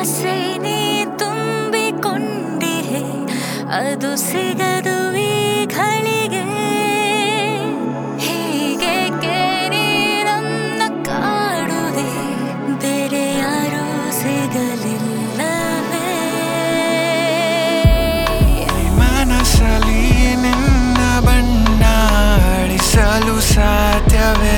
ಆಸೆ ನೀ ತುಂಬಿಕೊಂಡಿಹೆ ಅದು ಸಿಗದು ಈ ಘಳಿಗೆ ಹೀಗೇಕೆ ನೀ ನನ್ನ ಕಾಡುವೆ ಬೇರೆ ಯಾರೂ ಸಿಗಲಿಲ್ಲವೇ ಮನಸ್ಸಲ್ಲಿ ನಿನ್ನ ಬಣ್ಣ ಅಳಿಸಲು ಸಾಧ್ಯವೇ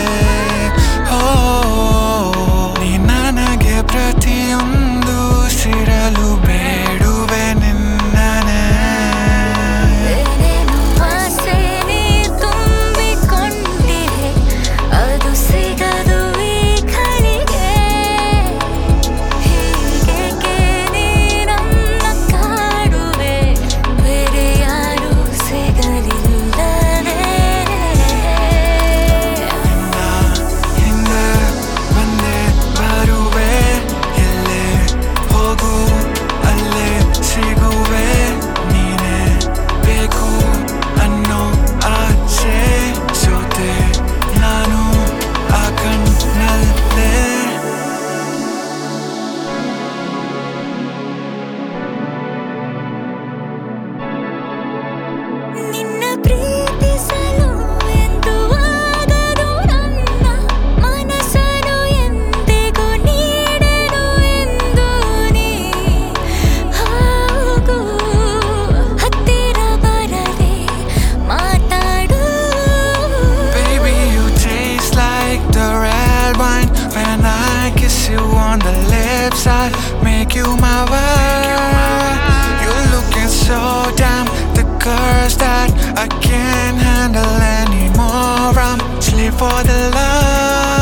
ನೀ ನನಗೆ ಪ್ರತಿಯೊಂದು ಸಿರಲು ಬೇಡುವೆ ನಿನ್ನನೆ ಏನೇನು ಆಸೆ ನೀ ತುಂಬಿಕೊಂಡಿಹೆ ಅದು ಸಿಗದು ಈ ಘಳಿಗೆ ಹೀಗೇಕೆ ನೀ ನನ್ನ ಕಾಡುವೆ ಬೇರೆ ಯಾರೂ ಸಿಗಲಿಲ್ಲವೇ ಹಿಂದೆ ಬಂದೆ ಬರುವೆ ಎಲ್ಲೇ ಹೋಗು ಅಲ್ಲೇ ಸಿಗುವೆ ನೀನೇ ಬೇಕು ಅನ್ನೋ ಆಸೆ ಸೋತೆ ನಾನು ಆ ಕಣ್ಣಲ್ಲೇ ನಿನ್ನ ಪ್ರೀತಿಸಲು ಎಂದು ಆಗದು ನನ್ನ ಮನಸ್ಸನ್ನು ಎಂದಿಗೂ ನೀಡಲು ಎಂದು ನೀ ಹೋಗು ಹತ್ತಿರ ಬರದೆ ಮಾತಾಡು Baby, you taste like the red wine when I kiss you on the lips. I make you my wife. You're looking so damn the curse that I can't handle anymore. I'm sleep for the love.